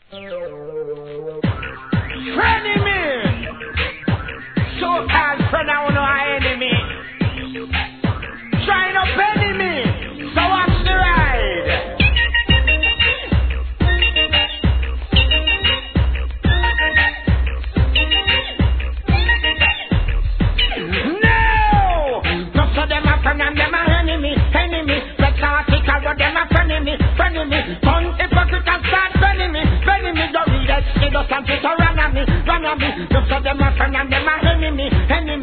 Frenemy! So-called friend, I know our enemy. Trying up enemy. So watch the ride. No! Most of them are friend and them are enemy. Enemy. Let's not take out what them are frenemy. Frenemy. Fun hypocrite and start frenemy. Frenemy. Don't read it. They don't stand to run at me. Run at me. Most of them are friend and them are enemy. Enemy.